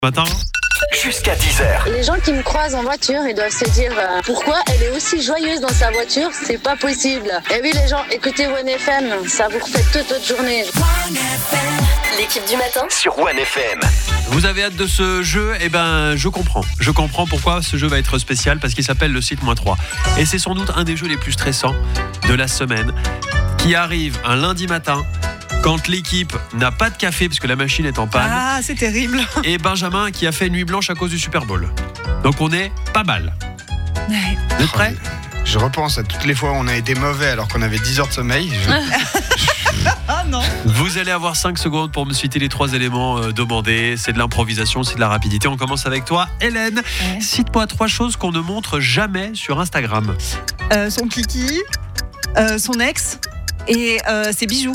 Matin. Jusqu'à 10h. Les gens qui me croisent en voiture, ils doivent se dire pourquoi elle est aussi joyeuse dans sa voiture, c'est pas possible. Et oui les gens, écoutez OneFM, ça vous refait toute votre journée. L'équipe du matin Sur OneFM. Vous avez hâte de ce jeu? Eh ben, je comprends. Je comprends pourquoi ce jeu va être spécial, parce qu'il s'appelle le site -3. Et c'est sans doute un des jeux les plus stressants de la semaine, qui arrive un lundi matin, quand l'équipe n'a pas de café, parce que la machine est en panne. Ah, c'est terrible. Et Benjamin qui a fait nuit blanche à cause du Super Bowl. Donc on est pas mal. Ouais. Vous êtes prêts? Je repense à toutes les fois où on a été mauvais alors qu'on avait 10 heures de sommeil. Ah non. Vous allez avoir 5 secondes pour me citer les 3 éléments demandés. C'est de l'improvisation, c'est de la rapidité. On commence avec toi, Hélène. Ouais. Cite-moi 3 choses qu'on ne montre jamais sur Instagram. Son kiki, son ex et ses bijoux.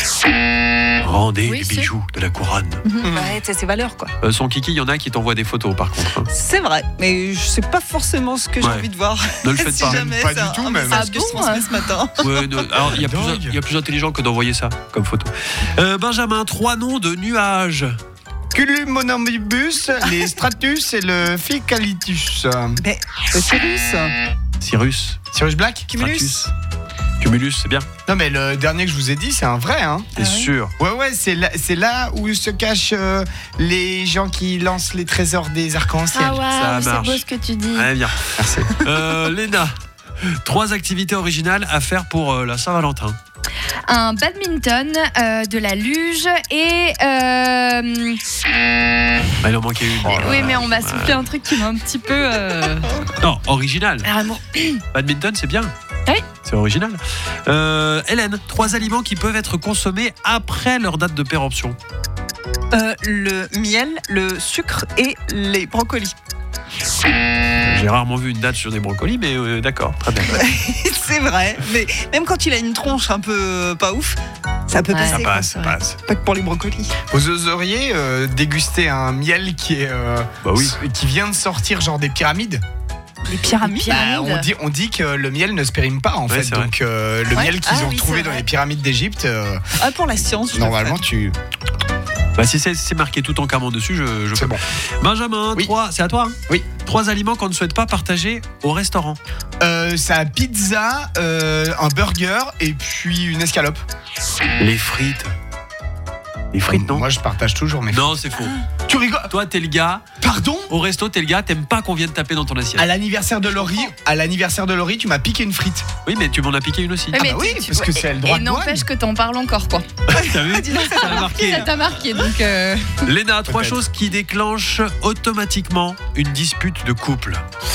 Rendez Oui, les c'est- bijoux de la couronne. Ouais, c'est ses valeurs quoi. Son kiki, il y en a qui t'envoient des photos par contre. C'est vrai, mais je sais pas forcément ce que j'ai Ouais. envie de voir. Ne le faites Si pas. jamais, Pas c'est du tout, un même. message que je transmets ce matin. Ouais, alors, il y Dingue. a plus intelligent que d'envoyer ça comme photo. Benjamin, 3 noms de nuages. Cumulomonomibus, les Stratus et le Ficalitus. Mais Cyrus, Cyrus. Sirius Black? Cumulus. Cumulus, c'est bien. Non mais le dernier que je vous ai dit, c'est un vrai, hein. T'es Ah oui. sûr? Ouais, c'est là où se cachent les gens qui lancent les trésors des arcs-en-ciel. Ah waouh, Ça c'est marche. beau ce que tu dis. Allez, bien. Merci. Léna, 3 activités originales à faire pour la Saint-Valentin. Un badminton, de la luge et... Ah, il en manquait une. oui, mais on m'a soufflé un truc qui m'a un petit peu... Non, original. Vraiment. Badminton, c'est bien. Oui. C'est original. Hélène, 3 aliments qui peuvent être consommés après leur date de péremption. le miel, le sucre et les brocolis. J'ai rarement vu une date sur des brocolis, mais d'accord, très bien. C'est vrai, mais même quand il a une tronche un peu pas ouf, ça peut Ouais. passer. Ça quoi. passe, ça passe. Pas que pour les brocolis. Vous oseriez déguster un miel qui est Bah oui. qui vient de sortir genre des pyramides? Les pyramides. Pyramides. On dit que le miel ne se périme pas en Ouais, fait. c'est vrai. Donc le Ouais. miel qu'ils Ah ont oui, trouvé c'est dans vrai. les pyramides d'Égypte, Ah, pour la science. je normalement le tu... Bah, si c'est marqué tout en carrément dessus, je C'est peux. bon. Benjamin, Oui. 3, c'est à toi, hein? Oui. 3 aliments qu'on ne souhaite pas partager au restaurant. Ça a pizza, un burger et puis une escalope. Les frites. Les frites, non? Moi je partage toujours mes... Non, c'est faux. Tu rigoles? Toi, t'es le gars. Pardon? Au resto, t'es le gars, t'aimes pas qu'on vienne taper dans ton assiette. À l'anniversaire de Laurie, tu m'as piqué une frite. Oui, mais tu m'en as piqué une aussi. Ouais, mais bah oui, tu- parce que c'est le droit Et de douane. n'empêche que t'en parles encore, quoi. T'as vu? Ça a marqué. Ça t'a marqué, donc... Léna, 3 Peut-être. choses qui déclenchent automatiquement une dispute de couple.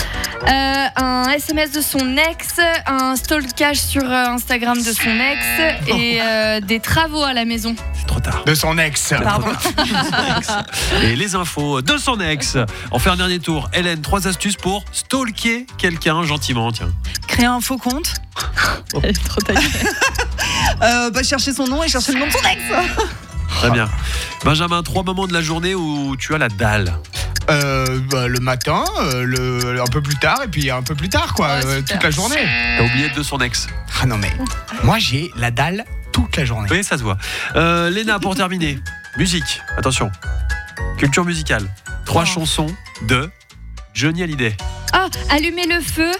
un SMS de son ex, un stalkage sur Instagram de son ex et des travaux à la maison. C'est trop tard. De son ex. Pardon. Et les infos de son ex. On fait un dernier tour. Hélène, 3 astuces pour stalker quelqu'un gentiment, tiens. Créer un faux compte, Elle est trop taillée. chercher son nom et chercher le nom de son ex. Très bien. Benjamin, 3 moments de la journée où tu as la dalle. Le matin, un peu plus tard et puis un peu plus tard quoi, Oh, super. toute la journée. T'as oublié de son ex. Ah non mais moi j'ai la dalle toute la journée. Oui, ça se voit. Léna, pour terminer. Musique, attention. Culture musicale. 3 chansons de Johnny Hallyday. Ah, allumer le feu,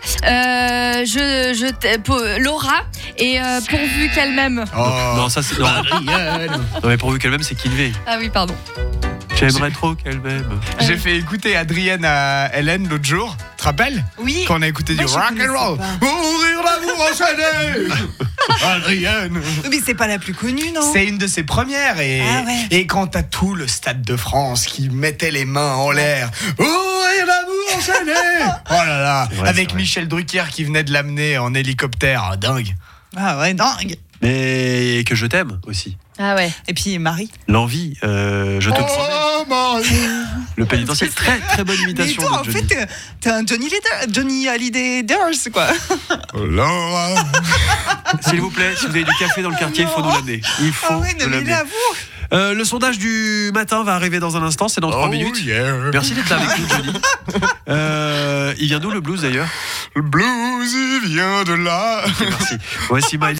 Laura, et pourvu qu'elle m'aime. Oh. Non, ça c'est. Non, Adrienne. non, mais pourvu qu'elle m'aime, c'est Kinvey. Ah oui, pardon. J'aimerais trop qu'elle m'aime. J'ai fait écouter Adrienne à Hélène l'autre jour. Tu te rappelles? Oui. Quand on a écouté du Moi, je rock and roll. connaissais Mourir l'amour enchaîné. Adrienne. Mais c'est pas la plus connue, non? C'est une de ses premières Ah ouais. et quand t'as tout le stade de France qui mettait les mains en l'air, mourir l'amour enchaîné. Oh là là, C'est vrai, avec c'est vrai. Michel Drucker qui venait de l'amener en hélicoptère, ah, dingue. Ah ouais, dingue. Mais que je t'aime aussi. Ah ouais. Et puis Marie. L'envie, je te promets. Oh Marie. Le pénitentiaire, très très bonne Mais imitation toi, en de Johnny. fait, t'es un Johnny Hallyday Durs, quoi. Laura. S'il vous plaît, si vous avez du café dans le quartier, il faut nous l'amener. Il faut Ah ouais, nous non, mais l'amener. là, vous. Le sondage du matin va arriver dans un instant, c'est dans 3 minutes. Oh, yeah. Merci d'être là avec nous, Johnny. Il vient d'où le blues d'ailleurs? Le blues, il vient de là. Merci. Voici My